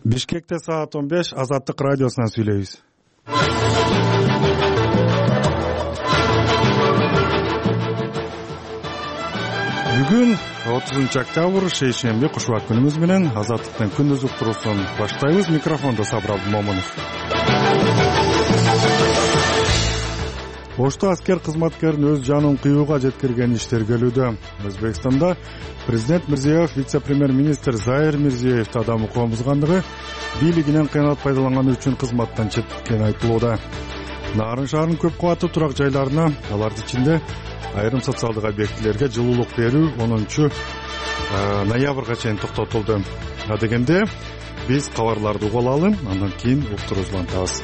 Бишкекте саат 15 Азаттык радиосунан сүйлөйбүз. Бүгүн 30 октябрь шейшемби кушубак күнүбүз менен Азаттыктын күндүз уктуруусун баштайбыз. Микрофондо Сабыр Абдымомунов. Ошто аскер кызматкерин өз жанын кыюуга жеткирген иш тергелүүдө. Өзбекстанда президент Мирзиёев вице-премьер-министр Заир Мирзиёевди адам укуган бийлигинен кыянат пайдаланганы үчүн кызматтан четтеткени айтылууда. Нарын шаарынын көп кабаттуу турак жайларына, алардын ичинде айрым социалдык объектилерге жылуулук берүү 10 ноябрга чейин токтотулду. Адегенде биз кабарларды угуп алалы, андан кийин уктуруубузду улантабыз.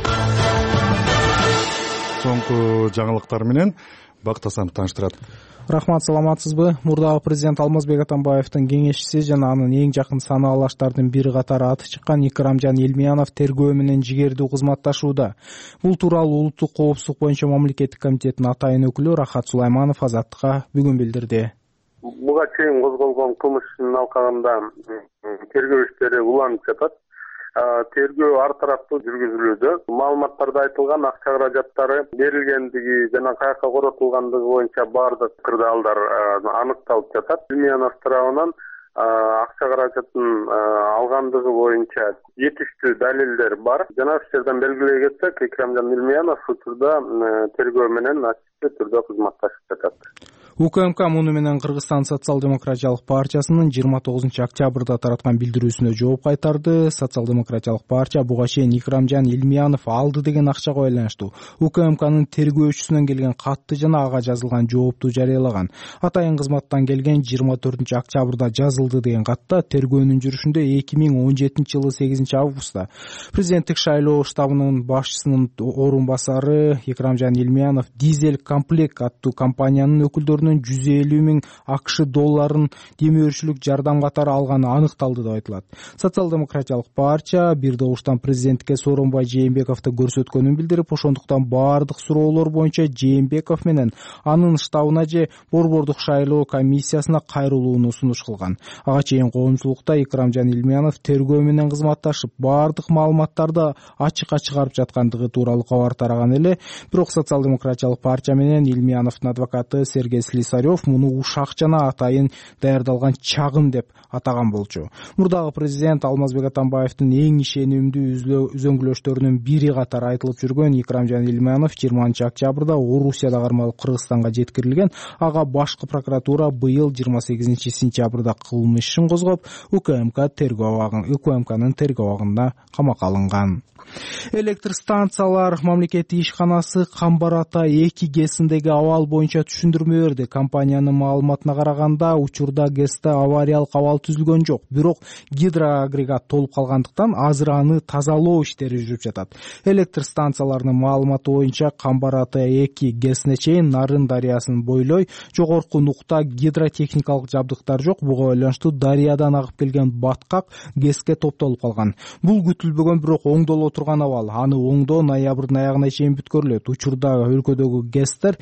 Соңку жаңылыктар менен Бактасанов тааныштырат. Рахмат, саламатсызбы? Мурдагы президент Алмазбек Атамбаевдин кеңешчиси жана анын эң жакын санаалаштардын бири катары аты чыккан Икрамжан Илмиянов тергөө менен жигердүү кызматташууда. Бул тууралуу улуттук коопсуздук боюнча мамлекеттик комитеттин атайын өкүлү Рахат Сулайманов Азаттыкка бүгүн билдирди. Буга чейин козголгон кылмыш ишинин алкагында тергөө иштери уланып жатат. Тергөө ар тараптуу жүргүзүлүүдө. Маалыматтарда айтылган акча каражаттары берилгендиги жана каяка коротулгандыгы боюнча баардык кырдаалдар аныкталып жатат. Илмиянов тарабынан акча каражатын алгандыгы боюнча жетиштүү далилдер бар. Жана ушул жерден белгилей кетсек, Икрамжан Илмиянов учурда тергөө менен ачык түрдө кызматташып жатат. УКМК муну менен Кыргызстан социал-демократиялык партиясынын 29 октябрда тараткан билдирүүсүнө жооп кайтарды. Социал-демократиялык партия буга чейин Икрамжан Илмиянов алды деген акчага байланыштуу УКМКнын тергөөчүсүнөн келген катты жана ага жазылган жоопту жарыялаган. Атайын кызматтан келген 24 октябрда жазылды деген катта тергөөнүн жүрүшүндө 2017 жылы 8 августта президенттик шайлоо штабынын башчысынын орун басары Икрамжан Илмиянов Дизель комплект аттуу компаниянын өкүлдөрүнөн $150,000 долларын демөөрчүлүк жардам катары алганы аныкталды деп айтылат. Социал-демократиялык партия бир добуштан президентке Сооронбай Жээнбековду көрсөткөнүн билдирип, ошондуктан баардык суроолор боюнча Жээнбеков менен анын штабына же борбордук шайлоо комиссиясына кайрылууну сунуш кылган. Ага чейин коомчулукта Икрамжан Илмиянов тергөө менен кызматташып, баардык маалыматтарды ачыкка чыгарып жаткандыгы тууралуу кабар тараган эле. Бирок социал-демократиялык партия менен Илмияновдун адвокаты Сергей Слесарев муну ушак жана атайын даярдалган чагым деп атаган болчу. Мурдагы президент Алмазбек Атамбаевдин эң ишенимдүү үзөңгүлөштөрүнүн бири катары айтылып жүргөн Икрамжан Илмиянов 20 октябрда Орусияда кармалып Кыргызстанга жеткирилген. Ага башкы прокуратура быйыл 28 сентябрда кылмыш ишин козгоп, УКМКнын тергөө абагында камакка алынган. Электр станциялар мамлекеттик ишканасы Камбар Ата 2 ГЭСиндеги абал боюнча түшүндүрмө берди. Компаниянын маалыматына караганда, учурда ГЭСте авариялык абал түзүлгөн жок, бирок гидроагрегат толуп калгандыктан азыр аны тазалоо иштери жүрүп жатат. Электр станцияларынын маалыматы боюнча Камбар Ата 2 ГЭСине чейин Нарын дарыясын бойлой жогорку нукта гидротехникалык жабдыктар жок. Буга байланыштуу дарыядан агып келген баткак ГЭСке топтолуп калган. Бул күтүлбөгөн, бирок оңдоло турган абал. Аны оңдоо ноябрдын аягына чейин бүткөрүлөт. Учурда өлкөдөгү ГЭСтер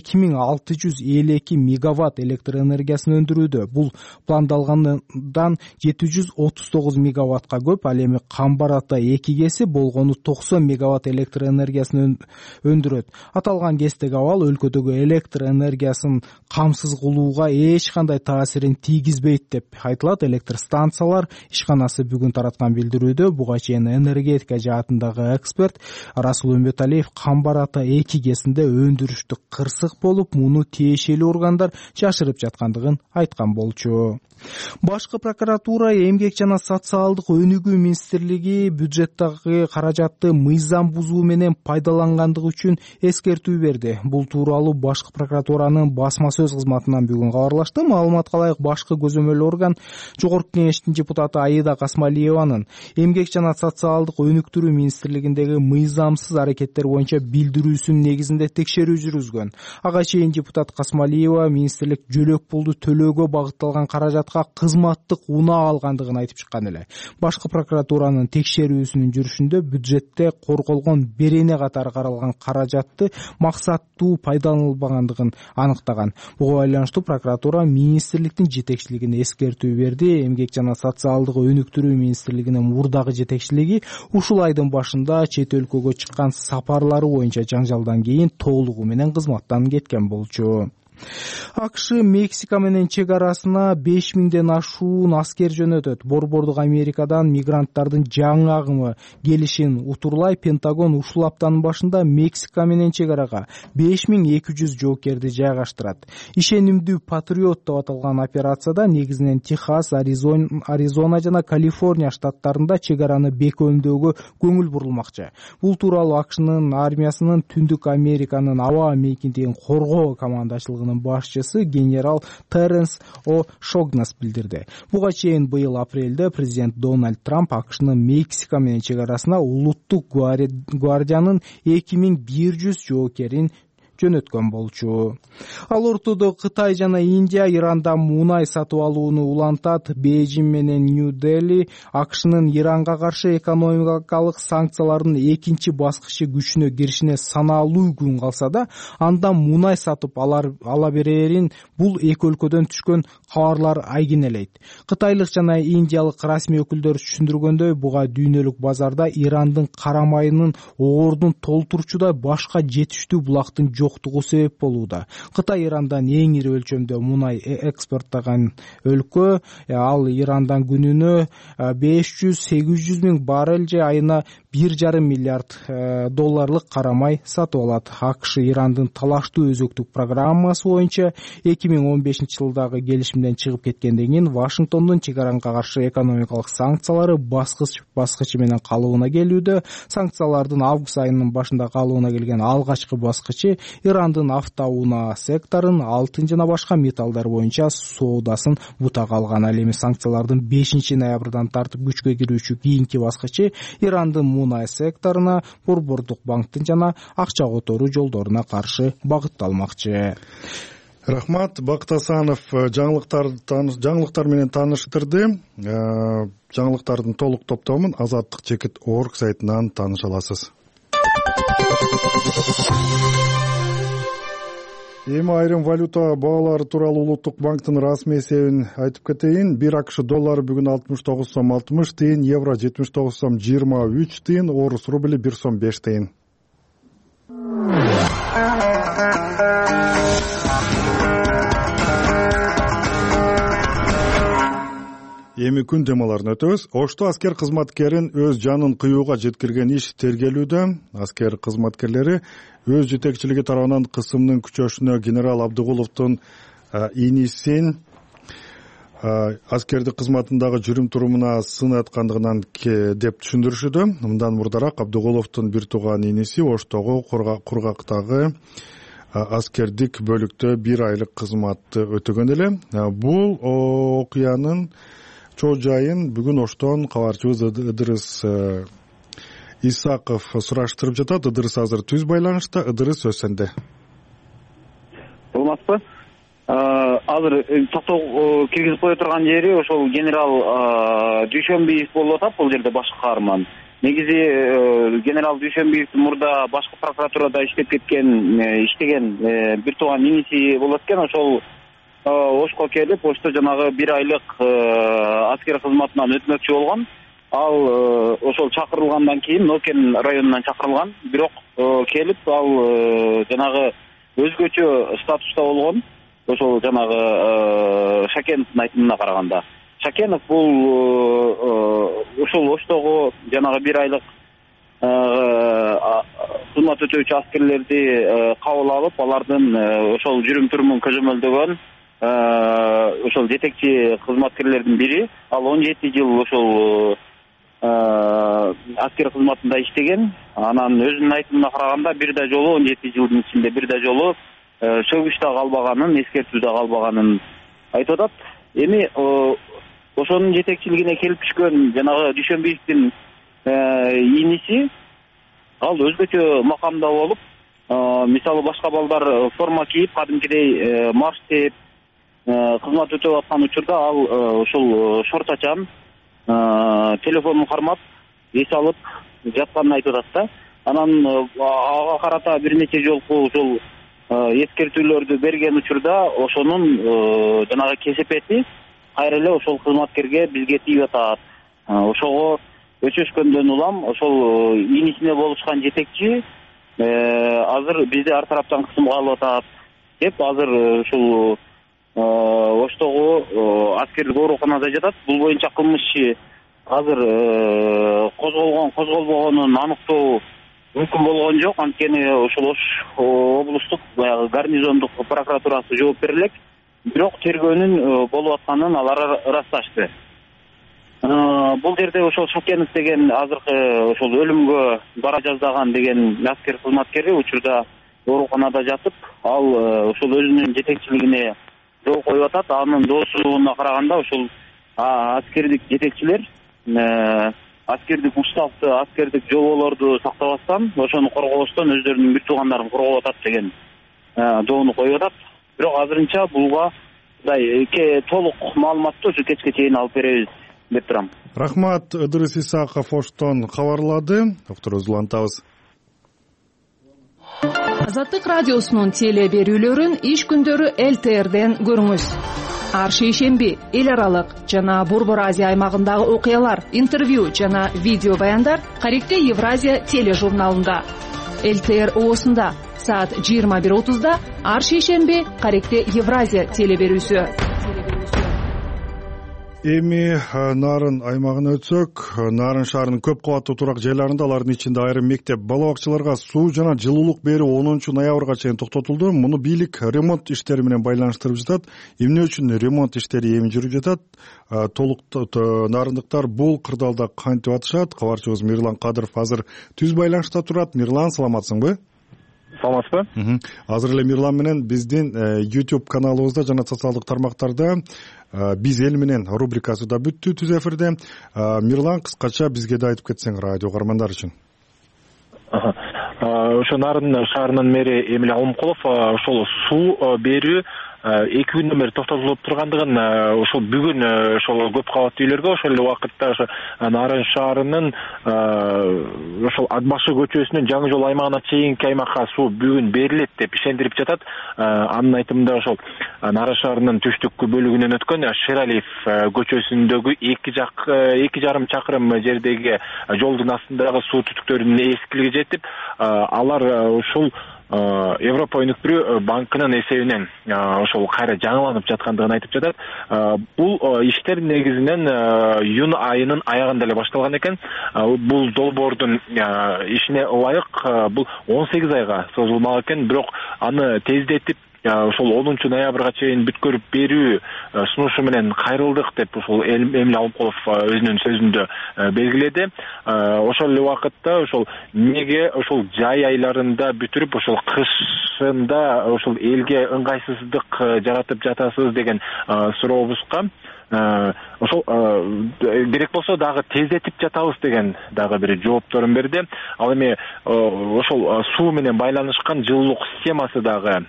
2652 мегаватт электр энергиясын өндүрүүдө. Бул пландалгандан 739 мегаваттка көп. Ал эми Камбар Ата 2 ГЭСи болгону 90 мегаватт электр энергиясын өндүрөт. Аталган ГЭСтеги абал өлкөдөгү электр энергиясын камсыз кылууга эч кандай таасирин тийгизбейт деп айтылат. Электр станциялар ишканасы бүгүн тараткан билдирүүдө буга чейин энергетика жаатындагы эксперт Расул Өмбеталиев Камбар Ата 2 ГЭСинде өндүрүштүк кырсык болуп, муну тиешелүү органдар жашырып жаткандыгын айткан болчу. Башкы прокуратура эмгек жана социалдык өнүгүү министрлиги бюджеттагы каражатты мыйзам бузуу менен пайдалангандыгы үчүн эскертүү берди. Бул тууралуу башкы прокуратуранын басма сөз кызматынан бүгүн кабарлашты. Маалыматка ылайык, башкы көзөмөл орган Жогорку кеңештин депутаты Аида Касмалиеванын эмгек жана социалдык өнүктүрүү өнүктүрүү министрлигиндеги мыйзамсыз аракеттер боюнча билдирүүсүнүн негизинде текшерүү жүргүзгөн. Ага чейин депутат Касмалиева министрлик жөлөк пулду төлөөгө багытталган каражатка кызматтык унаа алгандыгын айтып чыккан эле. Башкы прокуратуранын текшерүүсүнүн жүрүшүндө бюджетте корголгон берене катары каралган каражатты максаттуу пайдаланылбагандыгын аныктаган. Буга байланыштуу прокуратура министрликтин жетекчилигине эскертүү берди. Эмгек жана социалдык өнүктүрүү министрлигинин мурдагы жетекчилиги ушул айдын башында чет өлкөгө чыккан сапарлары боюнча жаңжалдан кийин толугу менен кызматтан кеткен болчу. АКШ Мексика менен чек арасына 5000ден ашуун аскер жөнөтөт. Борбордук Америкадан мигранттардын жаңы агымы келишин утурлай Пентагон ушул аптанын башында Мексика менен чек арага 5200 жоокерди жайгаштырат. Ишенимдүү патриот деп аталган операцияда негизинен Техас, Аризона жана Калифорния штаттарында чек араны бекемдөөгө көңүл бурулмакчы. Бул тууралуу АКШнын армиясынын Түндүк Американын аба мейкиндигин коргоо командачылыгынын башчысы генерал Теренс О. Шогнас билдирди. Буга чейин быйыл апрелде президент Дональд Трамп АКШнын Мексика менен чек арасына улуттук гвардиянын 2100 жоокерин жөнөткөн болчу. Ал ортодо Кытай жана Индия Ирандан мунай сатып алууну улантат. Бейжин менен Нью-Дели АКШнын Иранга каршы экономикалык санкциялардын экинчи баскычы күчүнө киришине санаалуу күн калса да, андан мунай сатып ала берерин бул эки өлкөдөн түшкөн кабарлар айгинелейт. Кытайлык жана индиялык расмий өкүлдөр түшүндүргөндөй, буга дүйнөлүк базарда Ирандын карамайынын оордун толтурчудай башка жетиштүү булактын жоктугу себеп болууда. Кытай Ирандан эң ири өлчөмдө мунай экспорттогон өлкө. Ал Ирандан күнүнө 500-800 миң баррель же айына 1,5 миллиард долларлык карамай сатып алат. АКШ Ирандын талаштуу өзөктүк программасы боюнча 2015 жылдагы келишимден чыгып кеткенден кийин Вашингтондун чек аранга каршы экономикалык санкциялары баскычы менен калыбына келүүдө. Санкциялардын август айынын башында калыбына келген алгачкы баскычы Ирандын автоунаа секторун, алтын жана башка металлдар боюнча соодасын бутага алган. Ал эми санкциялардын 5 ноябрдан тартып күчкө кирүүчү кийинки баскычы Ирандын мунай секторуна, Борбордук банктын жана акча которуу жолдоруна каршы багытталмакчы. Рахмат, Бакыт Асанов жаңылыктар менен тааныштырды. Жаңылыктардын толук топтомун azadlyk.org сайтынан тааныша аласыз. Эми айрым валюта баалары тууралуу Улуттук банктын расмий эсебин айтып кетейин. 1 АКШ доллары бүгүн 69 сом 60 тыйын, евро 79 сом 23 тыйын, орус рубли 1 сом 5 тыйын. Эми күн темаларын өтөбүз. Ошто аскер кызматкерин өз жанын кыюуга жеткирген иш тергелүүдө. Аскер кызматкерлери өз жетекчилиги тарабынан кысымдын күчөшүнө генерал Абдыгуловдун инисин аскердик кызматындагы жүрүм турумуна сын айткандыгынан деп түшүндүрүшүүдө. Мындан мурдараак Абдыгуловдун бир тууган иниси Оштогу кургактагы аскердик бөлүктө 1 айлык кызматты өтөгөн эле. Бул окуянын чоо жайын бүгүн Оштон кабарчыбыз Ыдырыс Исаков сураштырып жатат. Ыдырыс азыр түз байланышта. Ыдырыс, сөз сенде. Болмаспы? Азыр токтоо киргизип кое турган жери ошол генерал Дүйшөнбиев болуп атат. Бул жерде башкы каарман. Негизи генерал Дүйшөнбиев мурда башкы прокуратурада иштеген бир тууган иниси болот экен. Ошол Ошко келип, Ошто жанагы 1 айлык аскер кызматынан өтмөкчү болгон. Ал ошол чакырылгандан кийин Нокен районунан чакырылган. Бирок келип, ал жанагы өзгөчө статуста болгон. Ошол жанагы Шакеновдун айтымына караганда. Шакенов бул ошол Оштогу жанагы 1 айлык кызмат өтөөчү аскерлерди кабыл алып, алардын ошол жүрүм турумун көзөмөлдөгөн ошол жетекчи кызматкерлердин бири. Ал 17 жыл ошол аскер кызматында иштеген. Анан өзүнүн айтымына караганда бир да жолу 17 жылдын ичинде бир да жолу сөгүш да калбаганын, эскертүү да калбаганын айтып атат. Эми ошонун жетекчилигине келип түшкөн жанагы Дүйшөнбиевдин иниси ал өзгөчө макамда болуп, мисалы башка балдар форма кийип, кадимкидей марш тээп кызмат өтөп аткан учурда ал ушул шортачан телефонун кармап, эс алып жатканын айтып атат да. Анан ага карата бир нече жолку ушул эскертүүлөрдү берген учурда ошонун жанагы кесепети кайра эле ошол кызматкерге бизге тийип атат. Ошого өчөшкөндөн улам ошол инисине болушкан жетекчи азыр бизди ар тараптан кысымга алып атат деп азыр ушул Оштогу аскердик ооруканада жатат. Бул боюнча кылмыш иши азыр козголбогонун аныктоо мүмкүн болгон жок. Анткени ушул Ош облустук баягы гарнизондук прокуратурасы жооп бере элек. Бирок тергөөнүн болуп атканын алар ырасташты. Бул жерде ошол Шакенов деген азыркы ошол өлүмгө бара жаздаган деген аскер кызматкери учурда ооруканада жатып, ал ошол өзүнүн жетекчилигине жол коюп атат. Анын доосуна караганда ошол аскердик жетекчилер аскердик уставды, аскердик жоболорду сактабастан, ошону коргобостон өздөрүнүн бир туугандарын коргоп атат деген доону коюп атат. Бирок азырынча буга толук маалыматты ушу кечке чейин алып беребиз деп турам. Рахмат, Ыдырыс Исаков Оштон кабарлады. Докторубузду улантабыз. Азаттык радиосунун теле берүүлөрүн иш күндөрү ЛТРден көрүңүз. Ар шейшемби эл аралык жана Борбор Азия аймагындагы окуялар, интервью жана видео баяндар Каректе Евразия тележурналында. ЛТР оосунда саат 21:30 ар шейшемби Каректе Евразия теле берүүсү. Эми Нарын аймагына өтсөк, Нарын шаарынын көп кабаттуу турак жайларында, алардын ичинде айрым мектеп, бала бакчаларга суу жана жылуулук берүү 10-ноябрга чейин токтотулду. Муну бийлик ремонт иштери менен байланыштырып жатат. Эмне үчүн ремонт иштери эми жүрүп жатат? Толук нарындыктар бул кырдаалда кантип атышат? Кабарчыбыз Мирлан Кадыров азыр түз байланышта турат. Мирлан, саламатсыңбы? Саламатсызбы? Азыр эле Мирлан менен биздин YouTube каналыбызда жана социалдык тармактарда биз эл менен рубрикасы да бүттү түз эфирде. Мирлан, кыскача бизге да айтып кетсең радио каармандар үчүн. Ошо Нарын шаарынын мэри Эмиль Алмукулов ошол суу берүү 2 күндөн бери токтотулуп тургандыгын, ошол бүгүн ошол көп кабаттуу үйлөргө ошол эле убакытта ошо Нарын шаарынын ошол Акбашы көчөсүнүн жаңы жол аймагына чейинки аймакка суу бүгүн берилет деп ишендирип жатат. Анын айтымында ошол Нарын шаарынын түштүк бөлүгүнөн өткөн Шералиев көчөсүндөгү 2,5 чакырым жердеги жолдун астындагы суу түтүктөрүнүн эскилиги жетип, алар ушул Европа өнүктүрүү банкынын эсебинен ошол кайра жаңыланып жаткандыгын айтып жатат. Бул иштер негизинен июнь айынын аягында эле башталган экен. Бул долбоордун ишине ылайык бул 18 айга созулмак экен, бирок аны тездетип ошол 10 ноябрга чейин бүткөрүп берүү сунушу менен кайрылдык деп ушул Эмиль Алмукулов өзүнүн сөзүндө белгиледи. Ошол эле убакытта ошол неге ошол жай айларында бүтүрүп ошол кышында ошол элге ыңгайсыздык жаратып жатасыз деген сурообузга ошол керек болсо дагы тездетип жатабыз деген дагы бир жоопторун берди. Ал эми ошол суу менен байланышкан жылуулук системасы дагы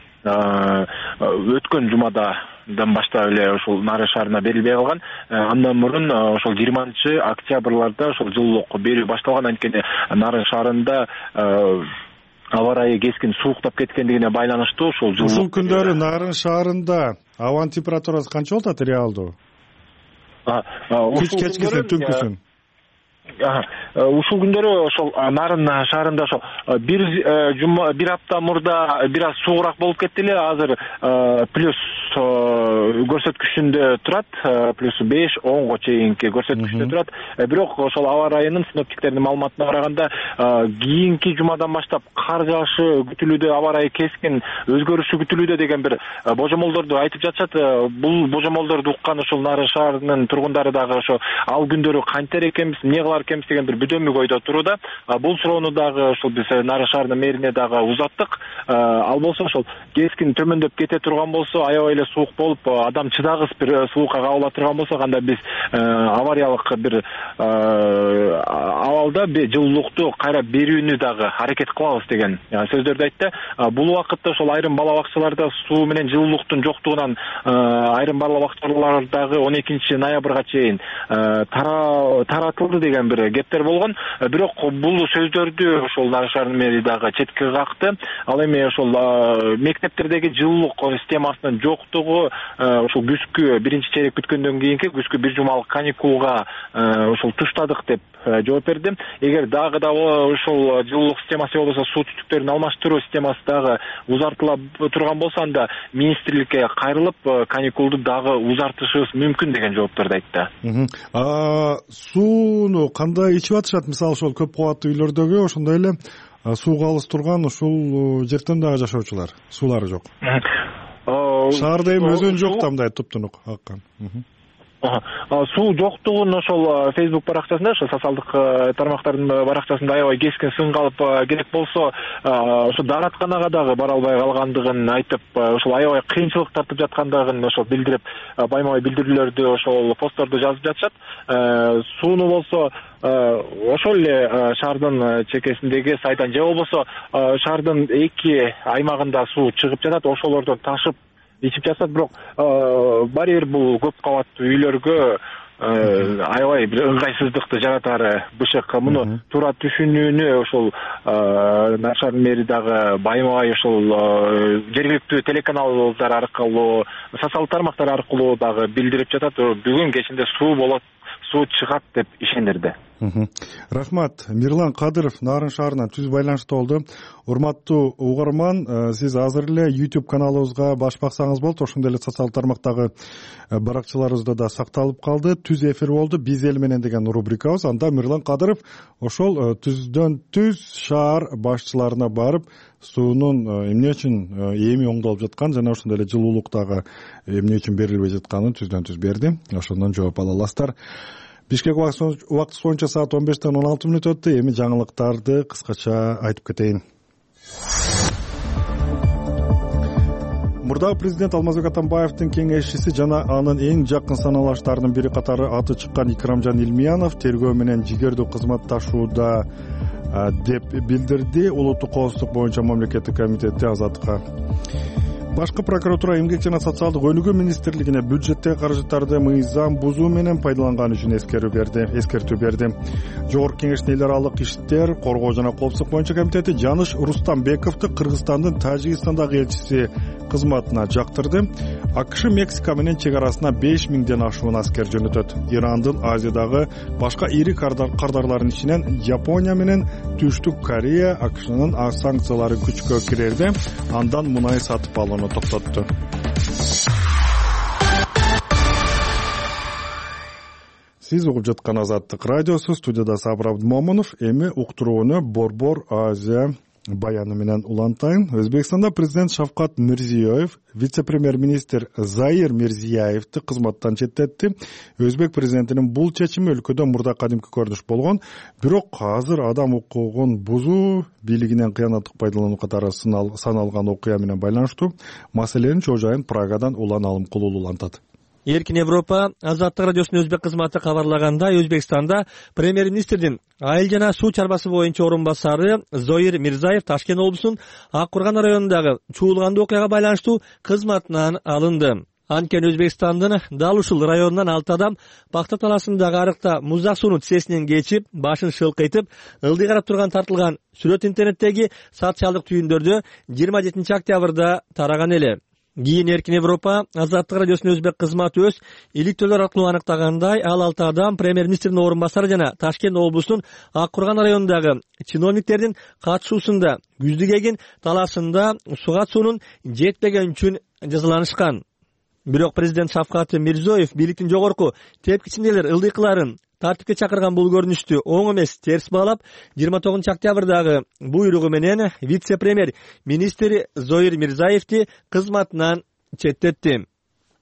өткөн жумадан баштап эле ошол Нарын шаарына берилбей калган. Андан мурун ошол 20 октябрларда ошол жылуулук берүү башталган. Анткени Нарын шаарында аба ырайы кескин сууктап кеткендигине байланыштуу ошол жылуулук. Ушул күндөрү Нарын шаарында абанын температурасы канча болот реалдуу? Кечкисин, түнкүсүн? Ушул күндөрү ошол Нарын шаарында ошо бир апта мурда бир аз суугураак болуп кетти эле. Азыр плюс көрсөткүчүндө турат, плюс 5-10го чейинки көрсөткүчтө турат. Бирок ошол аба ырайынын синоптиктердин маалыматына караганда кийинки жумадан баштап кар жаашы күтүлүүдө, аба ырайы кескин өзгөрүшү күтүлүүдө деген бир божомолдорду айтып жатышат. Бул божомолдорду уккан ошол Нарын шаарынын тургундары дагы ошо ал күндөрү кантер экенбиз, эмне кылалар экенбиз деген бир бүдөмүк ойдо турууда. Бул суроону дагы ошол биз Нарын шаарынын мэрине дагы узаттык. Ал болсо ошол кескин төмөндөп кете турган болсо, аябай эле суук болуп, адам чыдагыс бир суукка кабыла турган болсо, анда биз авариялык бир абалда жылуулукту кайра берүүнү дагы аракет кылабыз деген сөздөрдү айтты. Бул убакытта ошол айрым бала бакчаларда суу менен жылуулуктун жоктугунан айрым бала бакчалардагы 12 ноябрга чейин таратылды деген бир кептер болгон. Бирок бул сөздөрдү ошол Нарын шаарынын мэри дагы четке какты. Ал эми ошол мектептердеги жылуулук системасынын жоктугу ошол күзгү биринчи чейрек бүткөндөн кийинки күзгү бир жумалык каникулга ошол туштадык деп жооп берди. Эгер дагы да ошол жылуулук системасы болбосо суу түтүктөрүн алмаштыруу системасы дагы узартыла турган болсо, анда министрликке кайрылып каникулду дагы узартышыбыз мүмкүн деген жоопторду айтты. Сууну кандай ичип атышат? Мисалы ошол көп кабаттуу үйлөрдөгү ошондой эле сууга алыс турган ушул жерден дагы жашоочулар суулары жок. Шаарда эми өзөн жок да мындай туптунук аккан. Суу жоктугун ошол Facebook баракчасында, ошол социалдык тармактардын баракчасында аябай кескин сын калып, керек болсо ошо дааратканага дагы бара албай калгандыгын айтып, ошол аябай кыйынчылык тартып жаткандыгын ошол билдирип, байма-бай билдирүүлөрдү, ошол постторду жазып жатышат. Сууну болсо ошол эле шаардын чекесиндеги сайдан же болбосо шаардын 2 аймагында суу чыгып жатат, ошолордон ташып ичип жатат. Бирок баары бир бул көп кабаттуу үйлөргө аябай бир ыңгайсыздыкты жаратары бышык. Муну туура түшүнүүнү ошол Нарын шаарынын мэри дагы байма-бай ошол жергиликтүү телеканалдар аркылуу, социалдык тармактар аркылуу дагы билдирип жатат. Бүгүн кечинде суу болот, суу чыгат деп ишендирди. Рахмат. Мирлан Кадыров Нарын шаарынан түз байланышта болду. Урматтуу угарман, сиз азыр эле YouTube каналыбызга баш баксаңыз болот. Ошондой эле социалдык тармактагы баракчаларыбызда да сакталып калды. Түз эфир болду. Биз эл менен деген рубрикабыз. Анда Мирлан Кадыров ошол түздөн түз шаар башчыларына барып, суунун эмне үчүн эми оңдолуп жаткан жана ошондой эле жылуулуктагы эмне үчүн берилбей жатканын түздөн түз берди. Ошондон жооп ала аласыздар. Бишкек убактысы боюнча саат 15-тен 16 мүнөт өттү. Эми жаңылыктарды кыскача айтып кетейин. Мурдагы президент Алмазбек Атамбаевдин кеңешчиси жана анын эң жакын саналаштарынын бири катары аты чыккан Икрамжан Илмиянов тергөө менен жигердүү кызматташууда деп билдирди Улуттук коопсуздук боюнча мамлекеттик комитети Азаттыкка. Башкы прокуратура эмгек жана социалдык өнүгүү министрлигине бюджеттеги каражаттарды мыйзам бузуу менен пайдаланганы үчүн эскертүү берди. Жогорку Кеңештин эл аралык иштер, коргоо жана коопсуздук боюнча комитети Жаныш Рустамбековду Кыргызстандын Тажикстандагы элчиси кызматына жактырды. АКШ Мексика менен чек арасына 5000ден ашуун аскер жөнөтөт. Ирандын Азиядагы башка ири кардарларынын ичинен Япония менен Түштүк Корея АКШнын санкциялары күчкө кирерде андан мунай сатып алууну токтотту. Сиз угуп жаткан Азаттык радиосу, студияда Сабыр Абдымомунов. Эми уктурууну Борбор Азия баяны менен улантайын. Өзбекстанда президент Шавкат Мирзиёев вице-премьер-министр Заир Мирзиёевди кызматтан четтетти. Өзбек президентинин бул чечими өлкөдө мурда кадимки көрүнүш болгон, бирок азыр адам укугун бузуу, бийлигинен кыянаттык пайдалануу катары саналган окуя менен байланыштуу. Маселенин чоо жайын Прагадан Улан Алымкулуу улантат. Эркин Европа Азаттык радиосунун өзбек кызматы кабарлагандай, Өзбекстанда премьер-министрдин айыл жана суу чарбасы боюнча орун басары Зоир Мирзаев Ташкент облусунун Ак Курган районундагы чуулгандуу окуяга байланыштуу кызматынан алынды. Анткени Өзбекстандын дал ушул районунан 6 адам Пахта таласындагы арыкта муздак суунун тизесинен кечип, башын шылкыйтып, ылдый карап турган тартылган сүрөт интернеттеги социалдык түйүндөрдө 27 октябрда тараган эле. Кийин Эркин Европа Азаттык радиосунун өзбек кызматы өз иликтөөлөр аркылуу аныктагандай, ал 6 адам премьер-министрдин орун басары жана Ташкент облусунун Ак Курган районундагы чиновниктердин катышуусунда Күздү-Кегин таласында суга суунун жетпеген үчүн жазаланышкан. Бирок президент Шавкат Мирзиёев бийликтин жогорку тепкичиндегилер ылдыйкыларын тартипке чакырган бул көрүнүштү оң эмес терс баалап, 29 октябрдагы буйругу менен вице-премьер министр Зоир Мирзаевди кызматынан четтетти.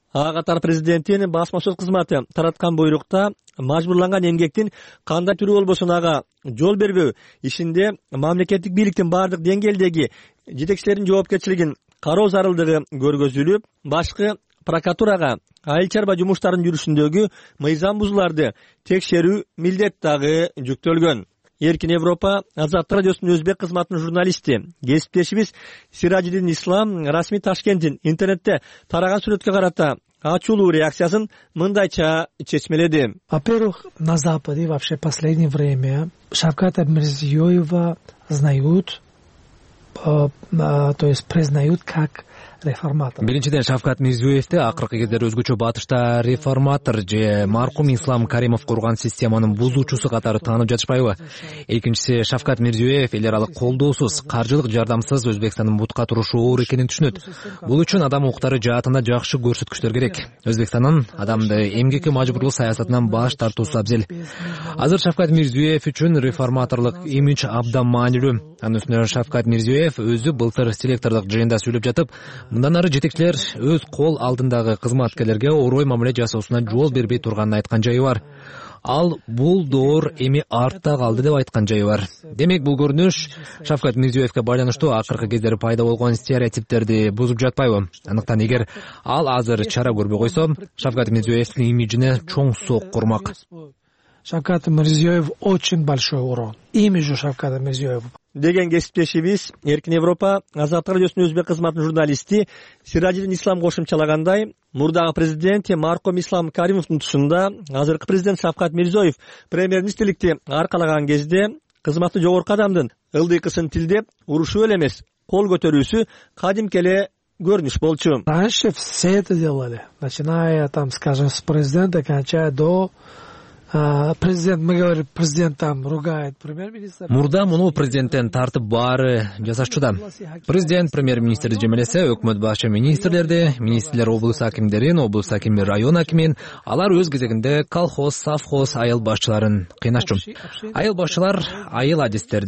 А катар президенттин басма сөз кызматы тараткан буйрукта мажбурланган эмгектин кандай түрү болбосун ага жол бербөө ишинде мамлекеттик бийликтин бардык деңгээлдеги жетекчилердин жоопкерчилигин кароо зарылдыгы көргөзүлүп, башкы прокуратурага айыл чарба жумуштарынын жүрүшүндөгү мыйзам бузууларды текшерүү милдет дагы жүктөлгөн. Эркин Европа Азаттык радиосунун өзбек кызматынын журналисти, кесиптешибиз Сиражидин Ислам расмий Ташкенттин интернетте тараган сүрөткө карата ачуулуу реакциясын мындайча чечмеледи. Во-первых, на Западе вообще в последнее время Шавката Мирзиёева знают, то есть признают как реформатор. Биринчиден Шавкат Мирзиёевди акыркы кездер өзгөчө батышта реформатор же маркум Ислам Каримов курган системанын бузуучусу катары таанып жатышпайбы? Экинчиси, Шавкат Мирзиёев эл аралык колдоосуз, каржылык жардамсыз Өзбекстандын бутка турушу оор экенин түшүнөт. Бул үчүн адам укуктары жаатында жакшы көрсөткүчтөр керек. Өзбекстандын адамды эмгекке мажбурлуу саясатынан баш тартуусу абзел. Азыр Шавкат Мирзиёев үчүн реформаторлук имидж абдан маанилүү. Анын үстүнө Шавкат Мирзиёев өзү былтыр селектордук жыйында сүйлөп жатып, мындан ары жетекчилер өз кол алдындагы кызматкерлерге орой мамиле жасоосуна жол бербей турганын айткан жайы бар. Ал бул доор эми артта калды деп айткан жайы бар. Демек бул көрүнүш Шавкат Мирзиёевке байланыштуу акыркы кездери пайда болгон стереотиптерди бузуп жатпайбы? Андыктан эгер ал азыр чара көрбөй койсо, Шавкат Мирзиёевдин имиджине чоң сок курмак. Шавкат Мирзиёев очень большой урон. Имиджу Шавката Мирзиёева. Деген кесиптешибиз Эркин Европа Азаттык радиосунун өзбек кызматынын журналисти Сиражидин Ислам кошумчалагандай, мурдагы президент маркум Ислам Каримовдун тушунда азыркы президент Шавкат Мирзиёев премьер-министрликти аркалаган кезде кызматты жогорку адамдын ылдыйкысын тилдеп урушуу эле эмес, кол көтөрүүсү кадимки эле көрүнүш болчу. Раньше все это делали, начиная там, скажем, с президента, кончая до президент, мы говорим, президент там ругает премьер-министр. Мурда муну президенттен тартып баары жасашчуда. Президент премьер-министрди жемелесе, өкмөт башчы министрлер облус акимдерин, облус акими район акимин, алар өз кезегинде колхоз, совхоз айыл башчыларын кыйнашчу. Айыл башчылар айыл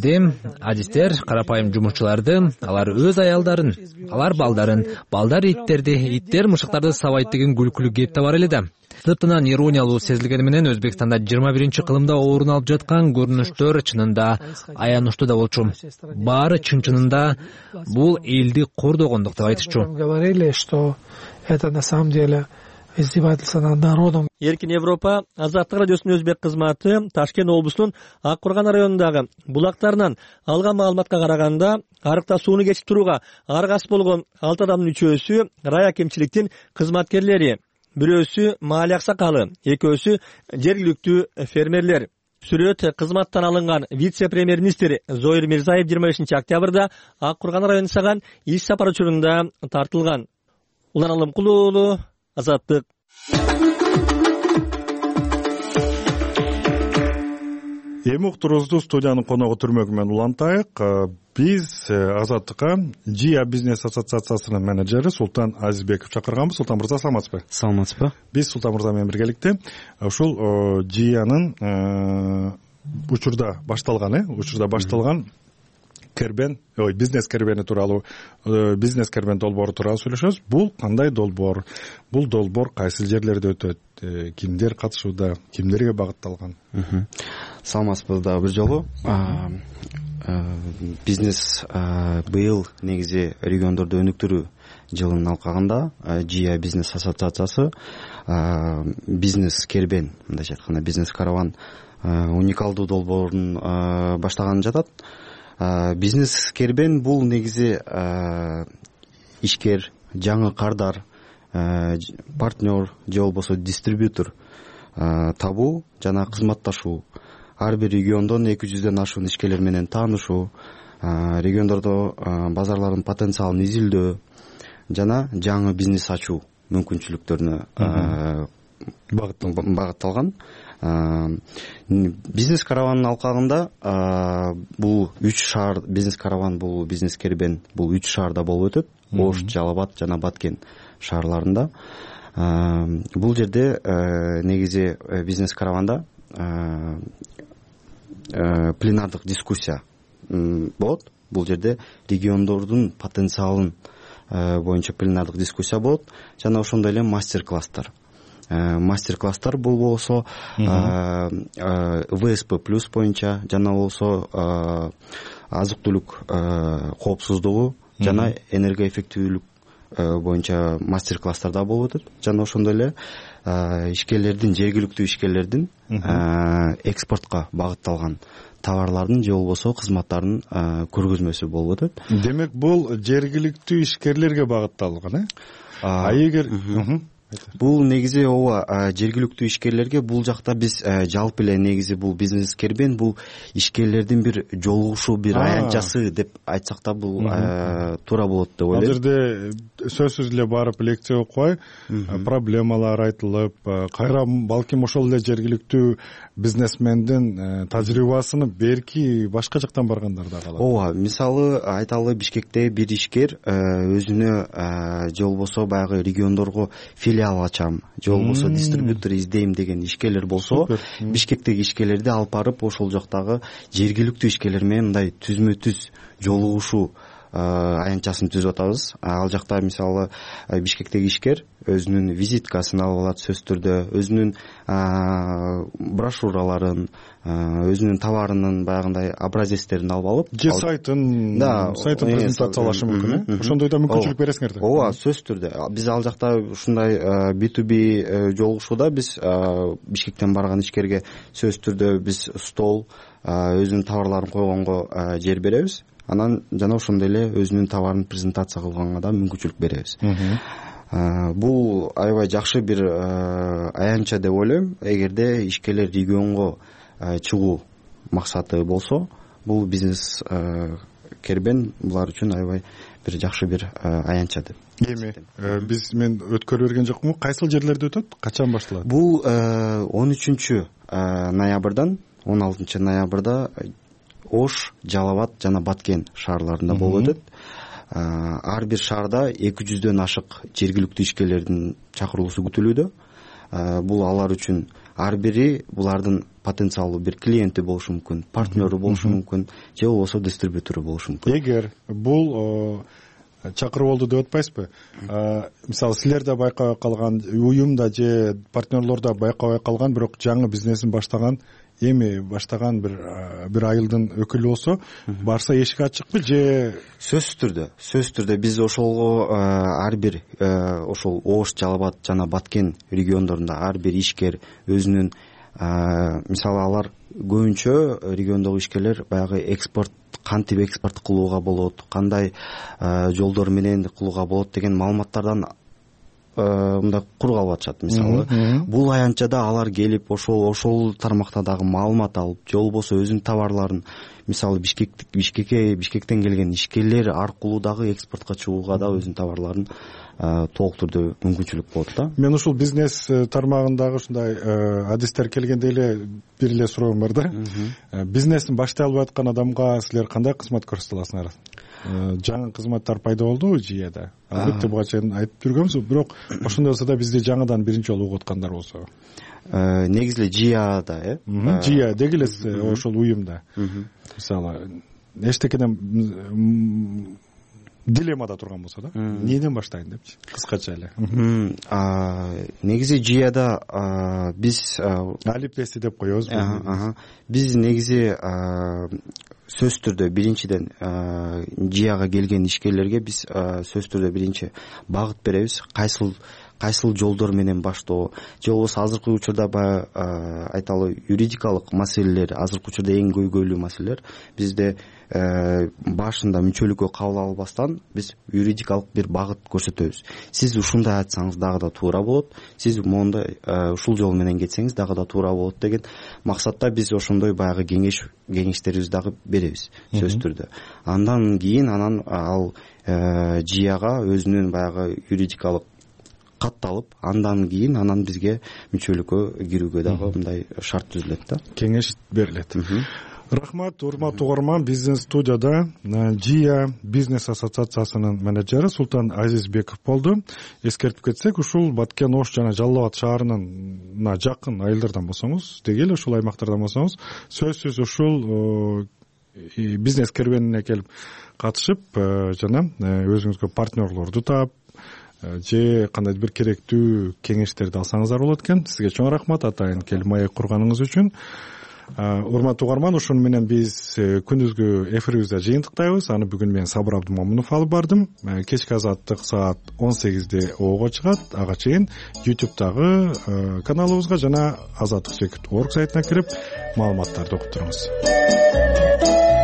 адистер карапайым жумушчуларды, алар өз аялдарын, алар балдарын, балдар иттер мышыктарды сабайт деген күлкүлүү кеп да бар эле да. Сыртынан ирониялуу сезилгени менен Өзбекстанда 21-кылымда орун алып жаткан көрүнүштөр чынында аянычтуу да болчу. Баары чын-чынында бул элди кордогондук деп айтышчу. Говорили, что это на самом деле издевательство над народом. Эркин Европа Азаттык радиосунун өзбек кызматы Ташкент облусунун Ак Курган районундагы булактарынан алган маалыматка караганда, арыкта сууну кечип турууга аргасыз болгон 6 адамдын 3-өсү район акимчиликтин кызматкерлери. Бирөөсү маалия аксакалы, экөөсү жергиликтүү фермерлер. Сүрөт кызматтан алынган вице-премьер-министр Зоир Мирзаев 25 октябрда Ак Курган районуна саган иш сапар учурунда тартылган. Улан Алымкулуу уулу, Азаттык. Эми уктуруубузду студиянын коногу түрмөгү менен улантайык. Биз Азаттыкка ЖИА бизнес ассоциациясынын менеджери Султан Азизбеков чакырганбыз. Султан мырза, саламатсызбы? Саламатсызбы. Биз Султан мырза менен биргеликте ушул ЖИАнын учурда башталган бизнес кербени тууралуу, бизнес кербен долбоору тууралуу сүйлөшөбүз. Бул кандай долбоор? Бул долбоор кайсы жерлерде өтөт? Кимдер катышууда? Кимдерге багытталган? Саламатсызбы да бир жолу. Бизнес быйыл негизи региондорду өнүктүрүү жылынын алкагында ЖИА бизнес ассоциациясы бизнес кербен, мындайча айтканда бизнес караван уникалдуу долбоорун баштаганы жатат. Бизнес кербен бул негизи ишкер, жаңы кардар, партнер же болбосо дистрибьютор табуу жана кызматташуу, ар бир региондон 200дөн ашуун ишкерлер менен таанышуу, региондордо базарлардын потенциалын изилдөө жана жаңы бизнес ачуу мүмкүнчүлүктөрүнө багытталган. Бизнес каравандын алкагында бул 3 шаар, бизнес караван бул бизнес кербен бул 3 шаарда болуп өтөт. Ош, Жалал Абад жана Баткен шаарларында. Бул жерде негизи бизнес караванда пленардык дискуссия болот. Бул жерде региондордун потенциалын боюнча пленардык дискуссия болот. Жана ошондой эле мастер класстар бул болсо ВСП плюс боюнча, жана болсо азык түлүк коопсуздугу жана энергоэффективдүүлүк боюнча мастер класстар да болуп атат. Жана ошондой эле жергиликтүү ишкерлердин экспортко багытталган товарлардын же болбосо кызматтардын көргөзмөсү болуп атат. Демек бул жергиликтүү ишкерлерге багытталган, эгер бул негизи ооба жергиликтүү ишкерлерге, бул жакта биз жалпы эле негизи бул бизнес-кербен, бул ишкерлердин бир жолугушуу, бир аянтчасы деп айтсак да бул туура болот деп ойлойм. Ал жерде сөзсүз эле барып лекция окубай, проблемалар айтылып, кайра балким ошол эле жергиликтүү бизнесмендин тажрыйбасын берки башка жактан баргандар да калат. Ооба, мисалы айталы, Бишкекте бир ишкер өзүнө же болбосо баягы региондорго филиал ачам, же болбосо дистрибьютор издейм деген ишкерлер болсо, Бишкектеги ишкерлерди алып барып ошол жактагы жергиликтүү ишкерлер менен мындай түзмө-түз жолугушуу аянтчасын түзүп атабыз. Ал жакта мисалы Бишкектеги ишкер өзүнүн визиткасын алып алат, сөзсүз түрдө өзүнүн брошюраларын, өзүнүн товарынын баягындай образецтерин алып алып, же сайтын презентациялашы мүмкүн. Ошондой да мүмкүнчүлүк бересиңер да. Ооба, сөзсүз түрдө. Биз ал жакта ушундай B2B жолугушууда биз Бишкектен барган ишкерге сөзсүз түрдө биз стол, өзүнүн товарларын койгонго жер беребиз. Анан жана ошондой эле өзүнүн товарын презентация кылганга да мүмкүнчүлүк беребиз. Бул аябай жакшы бир аянтча деп ойлойм. Эгерде ишкерлер регионго чыгуу максаты болсо, бул бизнес кербен булар үчүн аябай бир жакшы бир аянтча деп. Эми мен өткөрүп берген жокмун. Кайсыл жерлерде өтөт? Качан башталат? Бул 13 ноябрдан 16 ноябрда Ош, Жалал-Абад жана Баткен шаарларында болуп өтөт. Ар бир шаарда 200дөн ашык жергиликтүү ишкерлердин чакырылуусу күтүлүүдө. Бул алар үчүн ар бири булардын потенциалдуу бир клиенти болушу мүмкүн, партнеру болушу мүмкүн, же болбосо дистрибьютору болушу мүмкүн. Эгер бул чакыруу болду деп атпайсызбы? Мисалы силер да байкабай калган, уюм да же партнерлор да байкабай калган, бирок жаңы бизнесин баштаган бир айылдын өкүлү болсо, барса эшик ачыкпы же? Сөзсүз түрдө биз ошолго ар бир ошол Ош, Жалал-Абад жана Баткен региондорунда ар бир ишкер өзүнүн мисалы алар көбүнчө региондогу ишкерлер баягы кантип экспорт кылууга болот, кандай жолдор менен кылууга болот деген маалыматтардан мындай кур калып атышат. Мисалы бул аянтчада алар келип ошол тармакта дагы маалымат алып, же болбосо өзүнүн товарларын мисалы Бишкектен келген ишкерлер аркылуу дагы экспортко чыгууга да өзүнүн товарларын толук түрдө мүмкүнчүлүк болот да. Мен ушул бизнес тармагындагы ушундай адистер келгенде эле бир эле суроом бар да. Бизнесин баштай албай аткан адамга силер кандай кызмат көрсөтө аласыңар? Жаңы кызматтар пайда болдубу жүйөдө? Албетте буга чейин айтып жүргөнбүз, бирок ошондой болсо да бизди жаңыдан биринчи жолу угуп аткандар болсо. Негизи эле жүйөдө, жүйө деги эле ошол уюмда. Мисалы эчтекеден дилеммада турган болсо да, эмнеден баштайын депчи, кыскача эле. Негизи жүйөдө биз алипеси деп коебуз. Биз негизи сөзсүз түрдө биринчиден жүйөгө келген ишкерлерге биз сөзсүз түрдө биринчи багыт беребиз. Кайсыл жолдор менен баштоо, же болбосо азыркы учурда айталы юридикалык маселелер, азыркы учурда эң көйгөйлүү маселелер. Бизде башында мүчөлүккө кабыл албастан биз юридикалык бир багыт көрсөтөбүз. Сиз ушундай айтсаңыз дагы да туура болот, сиз мондай ушул жол менен кетсеңиз дагы да туура болот деген максатта биз ошондой баягы кеңештерибизди дагы беребиз сөзсүз түрдө. Андан кийин ал жүйөгө өзүнүн баягы юридикалык катталып, андан кийин бизге мүчөлүккө кирүүгө дагы мындай шарт түзүлөт да. Кеңеш берилет. Рахмат, урматтуу угарман. Бизнес студияда ЖИА бизнес ассоциациясынын менеджери Султан Азизбеков болду. Эскертип кетсек, ушул Баткен, Ош жана Жалал-Абад шаарынын жакын айылдардан болсоңуз, деги эле ушул аймактардан болсоңуз, сөзсүз ушул бизнес кербенине келип катышып жана өзүңүзгө партнерлорду таап же кандайдыр бир керектүү кеңештерди алсаңыздар болот экен. Сизге чоң рахмат атайын келип маек курганыңыз үчүн. Урматтуу угарман, ошону менен биз күндүзгү эфирибизде жыйынтыктайбыз. Аны бүгүн мен Сабыр Абдымомунов алып бардым. Кечки азаттык саат 18-де ого чыгат. Ага чейин YouTube'дагы каналыбызга жана azatlyk.org сайтына кирип маалыматтарды окуп туруңуз.